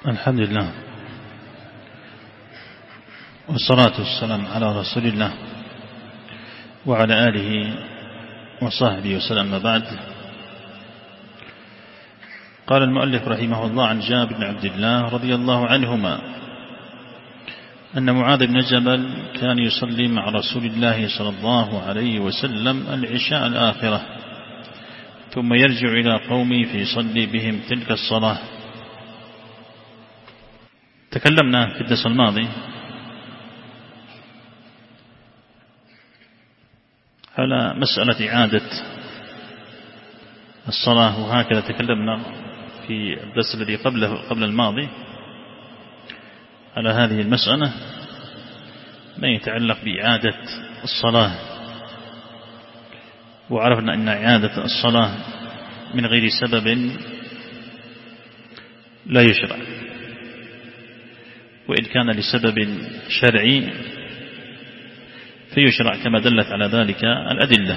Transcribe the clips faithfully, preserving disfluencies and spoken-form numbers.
الحمد لله والصلاة والسلام على رسول الله وعلى آله وصحبه وسلم. ما بعد، قال المؤلف رحمه الله عن جابر بن عبد الله رضي الله عنهما أن معاذ بن جبل كان يصلي مع رسول الله صلى الله عليه وسلم العشاء الآخرة ثم يرجع إلى قومه فيصلي بهم تلك الصلاة. تكلمنا في الدرس الماضي على مسألة إعادة الصلاة، وهكذا تكلمنا في الدرس الذي قبله قبل الماضي على هذه المسألة ما يتعلق بإعادة الصلاة، وعرفنا أن إعادة الصلاة من غير سبب لا يشرع، وإن كان لسبب شرعي فيشرع كما دلت على ذلك الأدلة.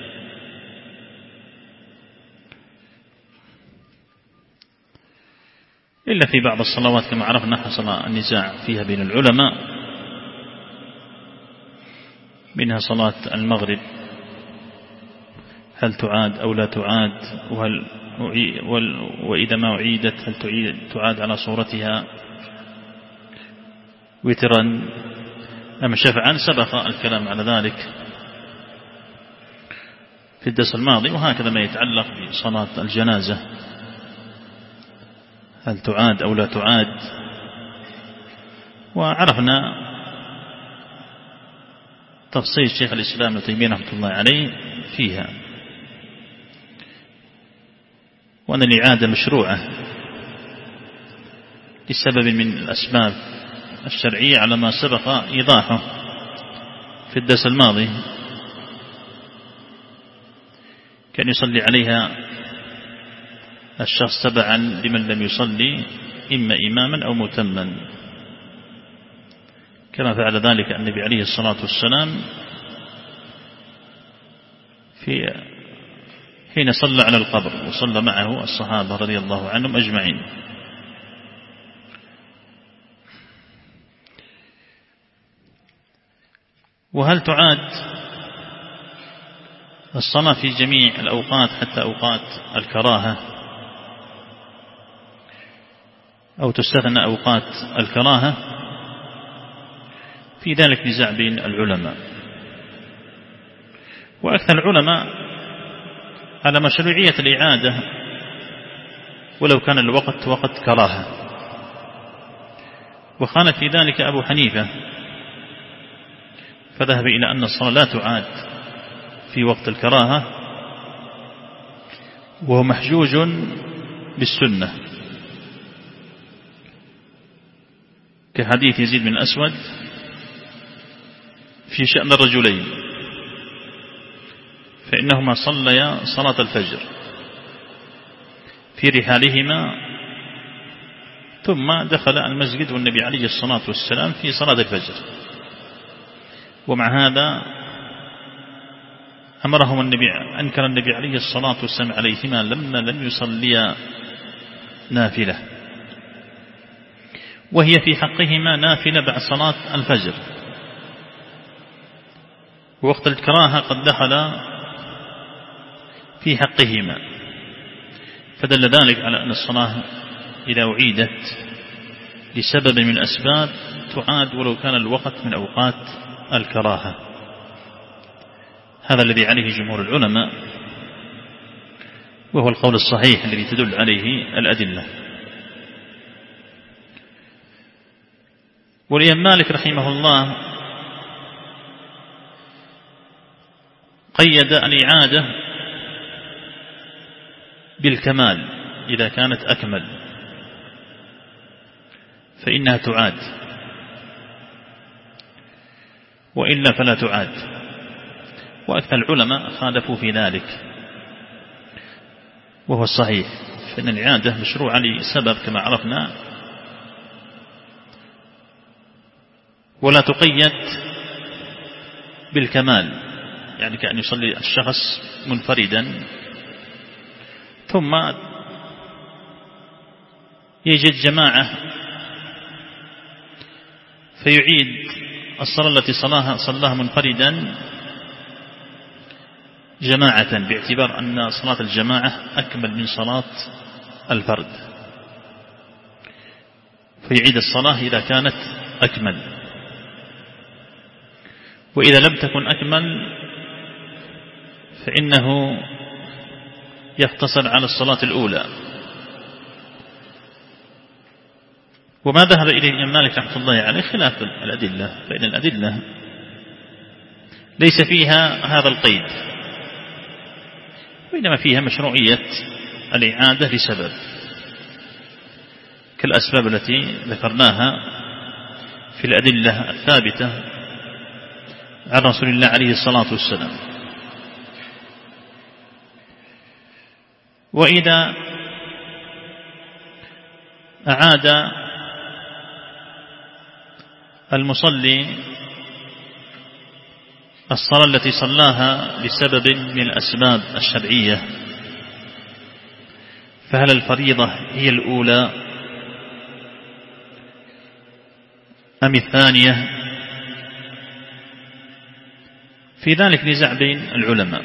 إلا في بعض الصلوات كما عرفنا حصل النزاع فيها بين العلماء، منها صلاة المغرب هل تعاد أو لا تعاد، وهل وإذا ما أعيدت هل تعاد على صورتها وترا أم شفعا. سبق الكلام على ذلك في الدرس الماضي، وهكذا ما يتعلق بصلاة الجنازة هل تعاد أو لا تعاد. وعرفنا تفصيل شيخ الإسلام ابن تيمية رحمة الله عليه فيها، وأن الإعادة مشروعة لسبب من الأسباب الشرعية على ما سبق إيضاحه في الدرس الماضي. كان يصلي عليها الشخص تبعا لمن لم يصلي إما إماما أو متما، كما فعل ذلك النبي عليه الصلاة والسلام في حين صلى على القبر وصلى معه الصحابة رضي الله عنهم أجمعين. وهل تعاد الصلاة في جميع الأوقات حتى أوقات الكراهة، أو تستثنى أوقات الكراهة؟ في ذلك نزاع بين العلماء، وأكثر العلماء على مشروعية الإعادة ولو كان الوقت وقت كراهة، وخالف في ذلك أبو حنيفة فذهب إلى أن الصلاة لا تعاد في وقت الكراهة، وهو محجوج بالسنة، كحديث يزيد بن الأسود في شأن الرجلين فإنهما صليا صلاة الفجر في رحالهما ثم دخل المسجد والنبي عليه الصلاة والسلام في صلاة الفجر، ومع هذا أمرهم النبي أنكر النبي عليه الصلاة والسلام عليهما لما لم يصليا نافلة، وهي في حقهما نافلة بعد صلاة الفجر، ووقت الكراهة قد دخل في حقهما، فدل ذلك على أن الصلاة إذا أعيدت لسبب من الأسباب تعاد ولو كان الوقت من أوقات الكراهة. هذا الذي عليه جمهور العلماء، وهو القول الصحيح الذي تدل عليه الأدلة. والإمام مالك رحمه الله قيد الإعادة بالكمال، إذا كانت أكمل فإنها تعاد، وإلا فلا تعاد. وأكثر العلماء خالفوا في ذلك، وهو الصحيح، فإن الإعادة مشروعة لسبب كما عرفنا، ولا تقيد بالكمال، يعني كأن يصلي الشخص منفردا ثم يجد جماعة فيعيد الصلاة التي صلاها, صلاها منفردا جماعة، باعتبار أن صلاة الجماعة أكمل من صلاة الفرد، فيعيد الصلاة إذا كانت أكمل، وإذا لم تكن أكمل فإنه يقتصر على الصلاة الأولى. وما ذهب إليه الإمام مالك رحمة الله عليه خلاف الأدلة، فإن الأدلة ليس فيها هذا القيد، وإنما فيها مشروعية الإعادة لسبب، كالأسباب التي ذكرناها في الأدلة الثابتة عن رسول الله عليه الصلاة والسلام. وإذا أعاد المصلي الصلاة التي صلاها لسبب من الأسباب الشرعية، فهل الفريضة هي الأولى أم الثانية؟ في ذلك نزاع بين العلماء،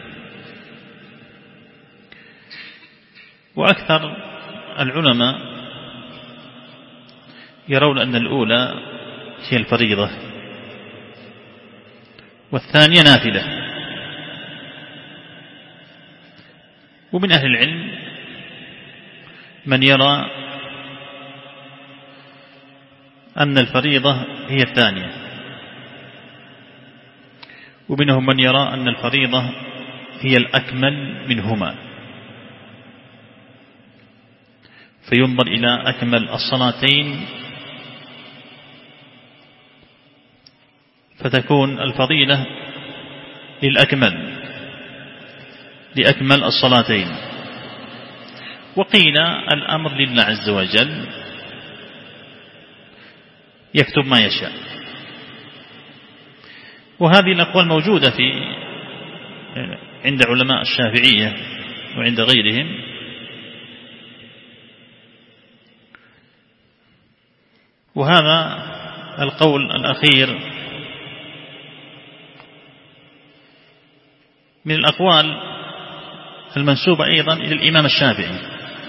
وأكثر العلماء يرون أن الأولى هي الفريضة والثانية نافلة. ومن أهل العلم من يرى أن الفريضة هي الثانية، ومنهم من يرى أن الفريضة هي الأكمل منهما، فينظر إلى أكمل الصلاتين فتكون الفضيلة للأكمل لأكمل الصلاتين. وقيل الأمر لله عز وجل يكتب ما يشاء. وهذه الأقوال موجودة في عند علماء الشافعية وعند غيرهم، وهذا القول الأخير من الأقوال المنسوبة أيضا إلى الإمام الشافعي،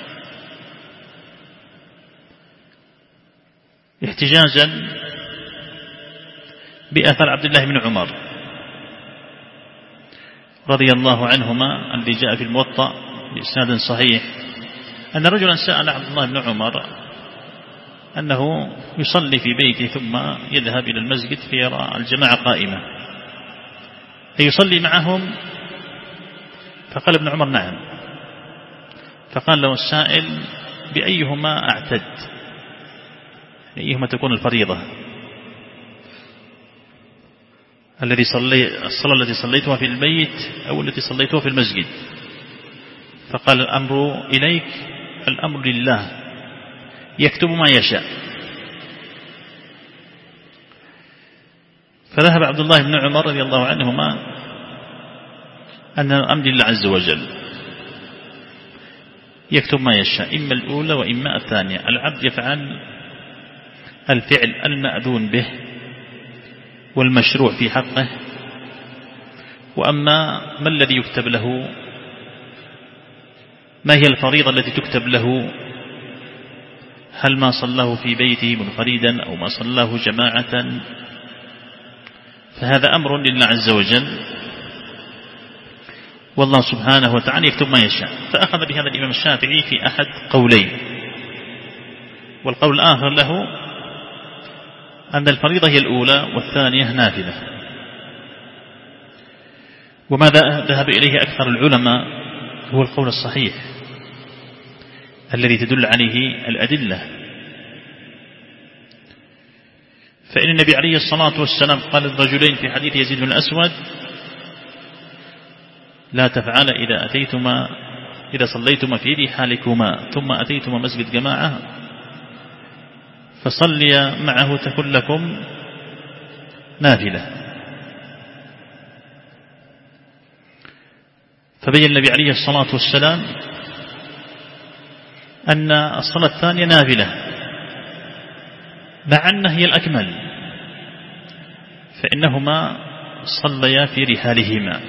احتجاجا بأثر عبد الله بن عمر رضي الله عنهما الذي جاء في الموطأ بإسناد صحيح، أن رجلا سأل عبد الله بن عمر أنه يصلي في بيته ثم يذهب إلى المسجد فيرى الجماعة قائمة فيصلي معهم، فقال ابن عمر نعم، فقال له السائل بأيهما أعتد، بأيهما تكون الفريضة، الذي صلي الصلاة التي صليتها في البيت أو التي صليتها في المسجد؟ فقال الأمر إليك، الأمر لله يكتب ما يشاء. فذهب عبد الله بن عمر رضي الله عنهما أن الأمر لله عز وجل يكتب ما يشاء، إما الأولى وإما الثانية، العبد يفعل الفعل المأذون به والمشروع في حقه، وأما ما الذي يكتب له، ما هي الفريضة التي تكتب له، هل ما صلاه في بيته منفردا أو ما صلاه جماعة، فهذا أمر لله عز وجل، والله سبحانه وتعالى يكتب ما يشاء. فأخذ بهذا الإمام الشافعي في أحد قولين، والقول الآخر له أن الفريضة هي الأولى والثانية نافلة. وماذا ذهب إليه أكثر العلماء هو القول الصحيح الذي تدل عليه الأدلة، فإن النبي عليه الصلاة والسلام قال للرجلين في حديث يزيد بن الأسود لا تفعل إذا أتيتما إذا صليتما في رحالكما ثم أتيتما مسجد جماعة فصلي معه تكن لكم نافلة. فبين النبي عليه الصلاة والسلام أن الصلاة الثانية نافلة مع أنها هي الأكمل، فإنهما صليا في رحالهما،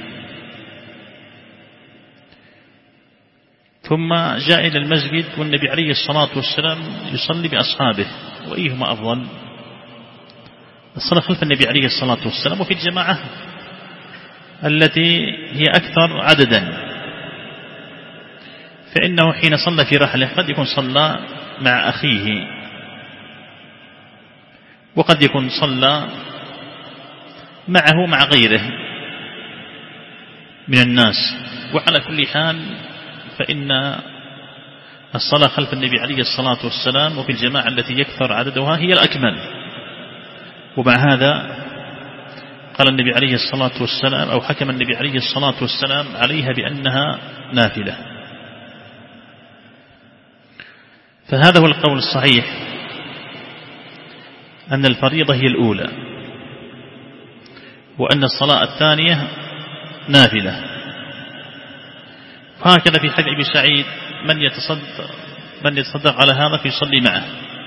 ثم جاء إلى المسجد والنبي عليه الصلاة والسلام يصلي بأصحابه، وأيهما أفضل؟ الصلاة خلف النبي عليه الصلاة والسلام وفي الجماعة التي هي أكثر عددا، فإنه حين صلى في رحله قد يكون صلى مع أخيه، وقد يكون صلى معه مع غيره من الناس. وعلى كل حال فإن الصلاة خلف النبي عليه الصلاة والسلام وفي الجماعة التي يكثر عددها هي الأكمل. ومع هذا قال النبي عليه الصلاة والسلام أو حكم النبي عليه الصلاة والسلام عليها بأنها نافلة. فهذا هو القول الصحيح، أن الفريضة هي الأولى، وأن الصلاة الثانية نافلة. وهكذا في حديث أبي سعيد من يتصدق, من يتصدق على هذا فيصلي معه،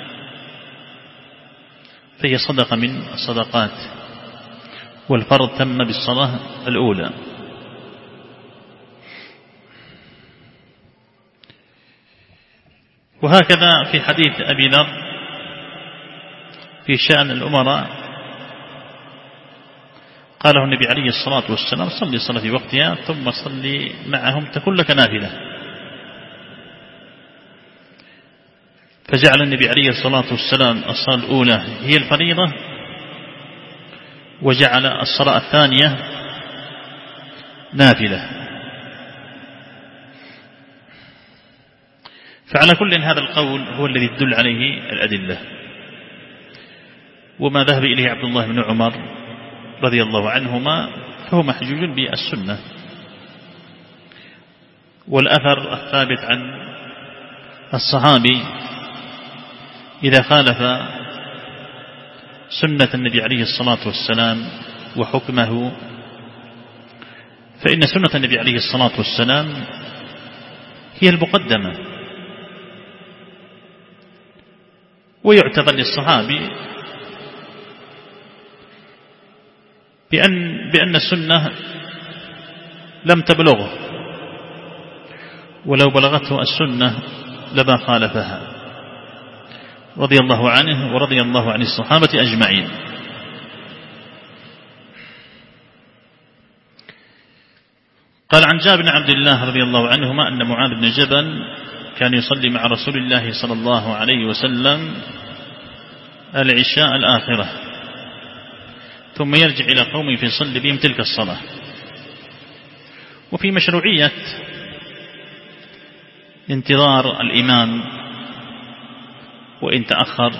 فهي صدقة من الصدقات، والفرض تم بالصلاة الأولى. وهكذا في حديث أبي ذر في شأن الأمراء قاله النبي عليه الصلاة والسلام صلي الصلاة في وقتها ثم صلي معهم تكون لك نافلة. فجعل النبي عليه الصلاة والسلام الصلاة الأولى هي الفريضة، وجعل الصلاة الثانية نافلة. فعلى كل هذا القول هو الذي تدل عليه الأدلة، وما ذهب إليه عبد الله بن عمر رضي الله عنهما فهو محجوج بالسنة. والأثر الثابت عن الصحابي إذا خالف سنة النبي عليه الصلاة والسلام وحكمه، فإن سنة النبي عليه الصلاة والسلام هي المقدمة، ويعتبر للصحابي بأن, بأن السنة لم تبلغه، ولو بلغته السنة لما خالفها، رضي الله عنه ورضي الله عن الصحابة أجمعين. قال عن جابر بن عبد الله رضي الله عنهما أن معاذ بن جبل كان يصلي مع رسول الله صلى الله عليه وسلم العشاء الآخرة، ثم يرجع إلى قوم فيصلي بهم تلك الصلاة. وفي مشروعية انتظار الإمام وإن تأخر،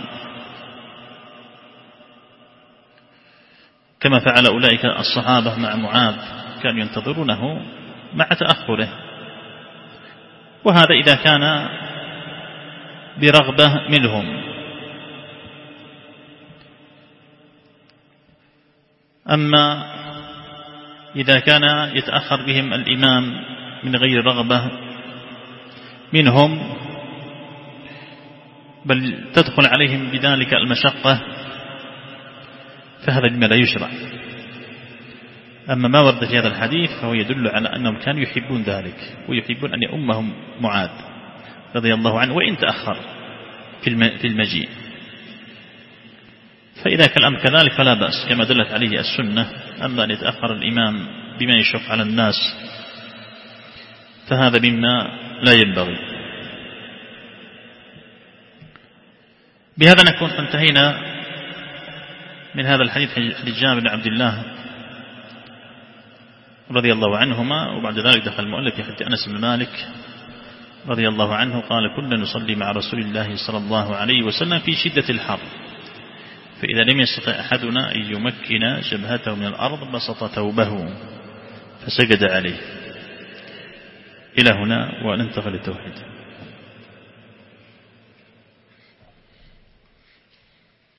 كما فعل أولئك الصحابة مع معاذ، كانوا ينتظرونه مع تأخره، وهذا إذا كان برغبة منهم. أما إذا كان يتأخر بهم الإمام من غير رغبة منهم، بل تدخل عليهم بذلك المشقة، فهذا مما لا يشرع. أما ما ورد في هذا الحديث فهو يدل على أنهم كانوا يحبون ذلك، ويحبون أن يؤمهم معاذ رضي الله عنه وإن تأخر في المجيء. فإذا كان الأمر كذلك فلا بأس كما دلت عليه السنة. أما أن يتأخر الإمام بما يشق على الناس فهذا مما لا ينبغي. بهذا نكون انتهينا من هذا الحديث حديث جابر بن عبد الله رضي الله عنهما. وبعد ذلك دخل المؤلف في حديث أنس بن مالك رضي الله عنه قال كنا نصلي مع رسول الله صلى الله عليه وسلم في شدة الحر، فإذا لم يستطع أحدنا أن يمكن جبهته من الأرض بسط ثوبه فسجد عليه. إلى هنا وننتقل للتوحيد.